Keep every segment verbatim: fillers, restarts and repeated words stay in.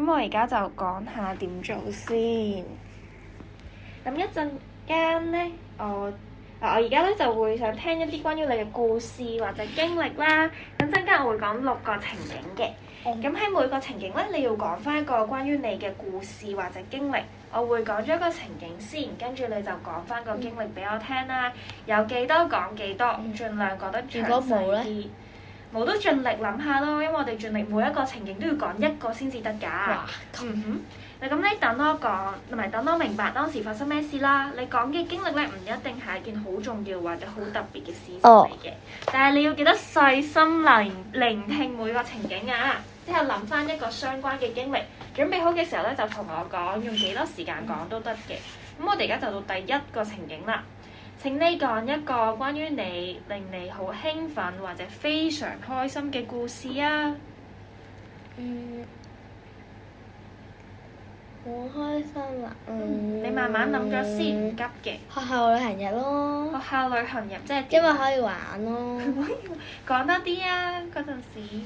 我而家就講下點做先。咁一陣間咧，我啊我而家咧就會想聽一啲關於你嘅故事或者經歷啦。咁陣間我會講六個情景嘅。咁喺、嗯、每個情景咧，你要講翻一個關於你嘅故事或者經歷。我會講咗一個情景先，跟住你就講翻個經歷俾我聽啦。有幾多講幾多，盡量講得詳細啲。冇都盡力諗下咯，因為我哋盡力每一個情景都要講一個先至得㗎。嗯哼，嗱咁你等我講，同埋等我明白當時發生咩事啦。你講嘅經歷咧，唔一定係一件好重要或者好特別嘅事情嚟嘅，哦、但係你要記得細心聆聆聽每個情景啊，之後諗翻一個相關嘅經歷。準備好嘅時候咧，就同我講，用幾多時間講都得嘅。咁我哋而家就到第一個情景啦。請你講一個關於你令你好興奮或者非常開心嘅故事啊！ 嗯，好開心啊！嗯， 你慢慢諗咗先，唔急嘅。 學校旅行日咯。 學校旅行日即係因為可以玩咯。 講多啲啊！嗰陣時。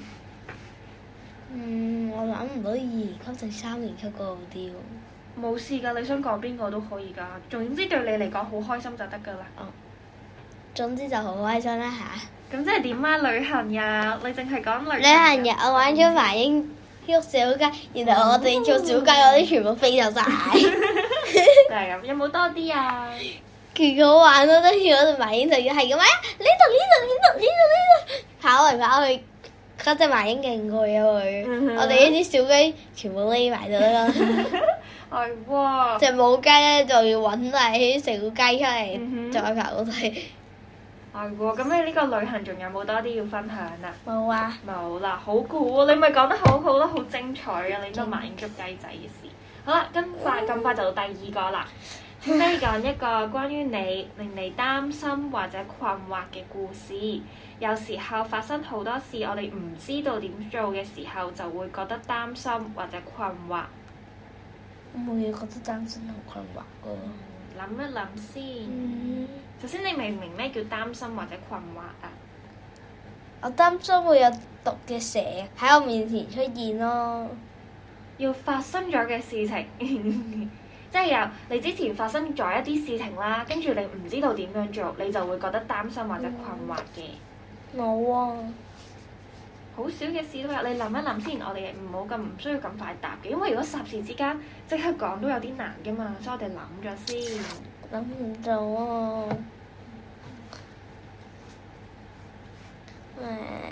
嗯，我諗唔到二年級定三年級嗰個好啲喎。 冇事㗎，你想講邊個都可以㗎。總之對你嚟講好開心就得㗎啦。 哦。總之就好開心啦吓， 咁即係點啊？旅行日，你淨係講旅行日。 旅行日我玩咗麻鷹喐小雞，然後我哋做小雞嗰啲全部飛走晒。 就係咁，有冇多啲啊？ 幾好玩咯！跟住我哋麻鷹就要係咁啊！呢度呢度呢度呢度呢度跑嚟跑去，嗰隻麻鷹勁過啊佢。嗯、我哋呢啲小雞全部匿埋咗啦。 係喎。 隻母雞咧就要揾嚟成個雞出嚟，嗯、哼再跑過去。 係喎，咁你呢個旅行仲有冇多啲要分享啊？ 冇啊。 冇啦，好酷喎！你咪講得好好啦，好精彩啊！你都麻鷹捉雞仔嘅事。好啦，咁快咁快就到第二個啦。請你講一個關於你令你擔心或者困惑嘅故事。有時候發生好多事，我哋唔知道點做嘅時候，就會覺得擔心或者困惑。 我冇嘢覺得擔心同困惑㗎。 諗一諗先。 嗯、 首先，你明唔明咩叫擔心或者困惑啊？ 我擔心會有毒嘅蛇喺我面前出現咯。 要發生咗嘅事情，即係由你之前發生咗一啲事情啦，跟住你唔知道點樣做，你就會覺得擔心或者困惑嘅。 冇、嗯、啊。好少嘅事都有，你諗一諗先。我哋唔好咁唔需要咁快答嘅，因為如果霎時之間即刻講都有啲難噶嘛，所以我哋諗咗先。 諗唔到啊！誒、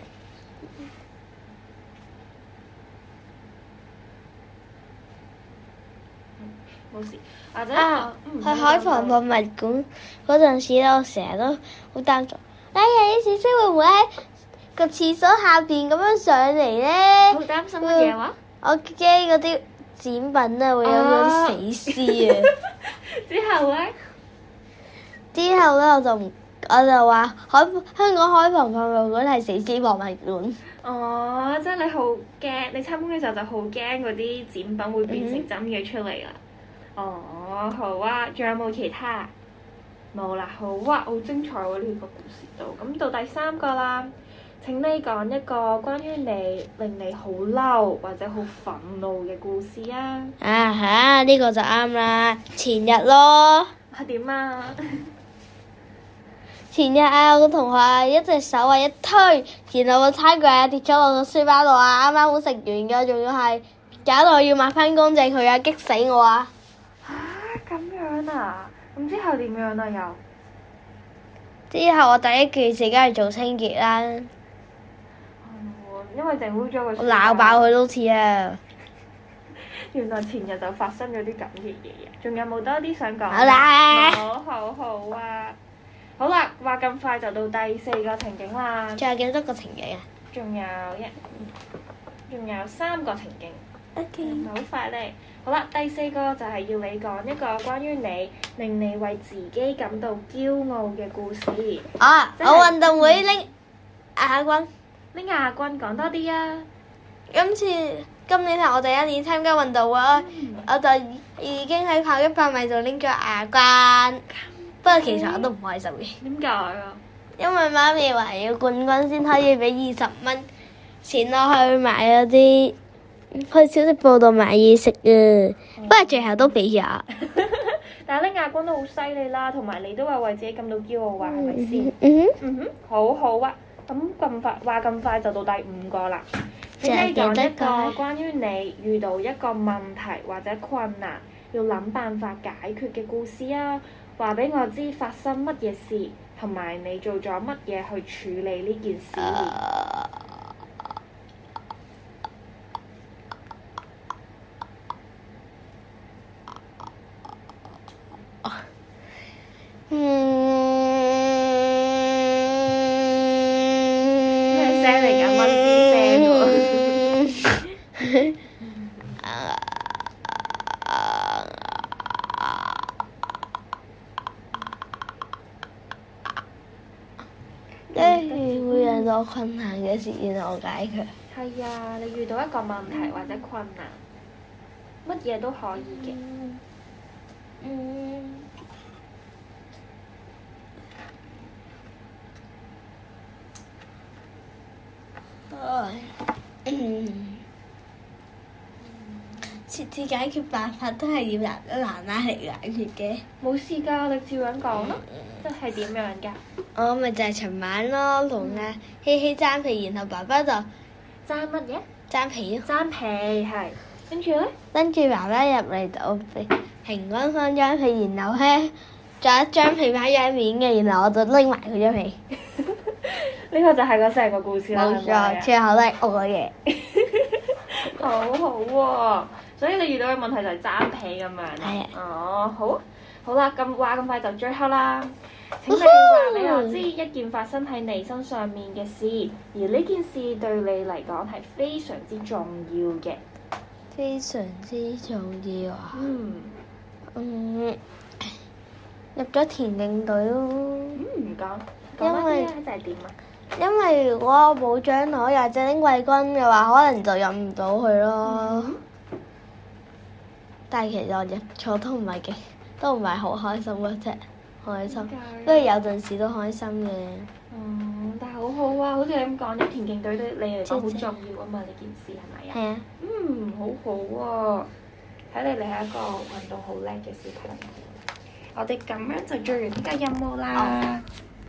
冇事，或者啊， 嗯、 去海防博物館嗰陣時咧，我成日都好擔心，哎呀啲小豬會唔會喺個廁所下邊咁樣上嚟咧？ 好擔心乜嘢話？ 我驚嗰啲展品啊會有嗰啲死屍啊！ 之後咧？ 之後咧我就唔，我就話海香港海防博物館係死屍博物館。 哦，即係你好驚，你參觀嘅時候就好驚嗰啲展品會變成真嘅出嚟啦。嗯、哦，好啊，仲有冇其他？冇啦，好啊，好精彩喎、啊！呢、這個故事都咁到第三個啦。請你講一個關於你令你好嬲或者好憤怒嘅故事啊！ 啊哈，呢、這個就啱啦，前日咯。 係點啊？ 前日啊，我個同學啊，一隻手啊一推，然後個餐具啊跌咗落個書包度啊，啱啱好食完㗎，仲要係搞到我要抹翻乾淨佢啊，激死我啊！ 嚇咁樣啊？咁之後點樣啊？又之後我第一件事梗係做清潔啦。 哦，因為整污咗個書包。 我鬧爆佢都似啊！ 原來前日就發生咗啲咁嘅嘢啊！仲有冇多啲想講？ 好啦， 好好好啊！好啦，話咁快就到第四個情景啦。 仲有幾多個情景啊？ 仲有一，仲有三個情景。 OK。 唔係好快咧。好啦，第四個就係要你講一個關於你令你為自己感到驕傲嘅故事。 啊！ 就是、 我運動會拎亞軍。 拎亞軍講多啲啊！ 今次今年係我第一年參加運動會，嗯、我就已經喺跑一百米度拎咗亞軍。不過其實我都唔開心嘅。 點解啊？ 因為媽咪話要冠軍先可以俾二十蚊錢落去買嗰啲去小食部度買嘢食啊，不過最後都俾咗。 但係咧亞軍都好犀利啦，同埋你都話為自己感到驕傲啊，係咪先？ 嗯哼， 嗯哼，好好啊！咁咁快話咁快就到第五個啦。 就係你講一個記得㗎關於你遇到一個問題或者困難，要諗辦法解決嘅故事啊！話俾我知發生乜嘢事，同埋你做咗乜嘢去處理呢件事。 嗯。 咩聲嚟㗎？蚊子聲喎。 即係會有到困難嘅事，然後解決。 係啊，你遇到一個問題或者困難，乜嘢都可以嘅。 嗯。唉。嗯。設置解決辦法都係要男一男拉嚟解決嘅。 冇事㗎，你照樣講咯。即係點樣㗎？ 我咪就係尋晚咯，同阿希希爭皮，然後爸爸就爭乜嘢？ 爭皮咯。 爭皮係，跟住咧？ 跟住爸爸入嚟就平均分張被，然後咧再一張被擺喺面嘅，然後我就拎埋佢張被。 呢個就係個成個故事啦。 冇錯，最後都係我嘅。 好好喎、啊，所以你遇到嘅問題就係爭被咁樣。 係啊。 哦，好，好啦，咁話咁快就最後啦。請你話俾我知一件發生喺你身上面嘅事，而呢件事對你嚟講係非常之重要嘅。 非常之重要啊！ 嗯。 嗯，入咗田徑隊咯。 嗯，唔講。講多啲啊，就係點啊？ 因為如果我冇獎攞又或者拎季軍嘅話，可能就入唔到去咯。 嗯、 但係其實我入錯都唔係幾，都唔係好開心嗰隻，開心。不過有有陣時都開心嘅。 嗯，但係好好啊，好似你咁講，啲田徑隊對你嚟講好重要啊嘛，呢件事係咪啊？ 係啊。 嗯，好好喎，睇嚟你係一個運動好叻嘅小朋友。我哋咁樣就做完呢個任務啦。Oh.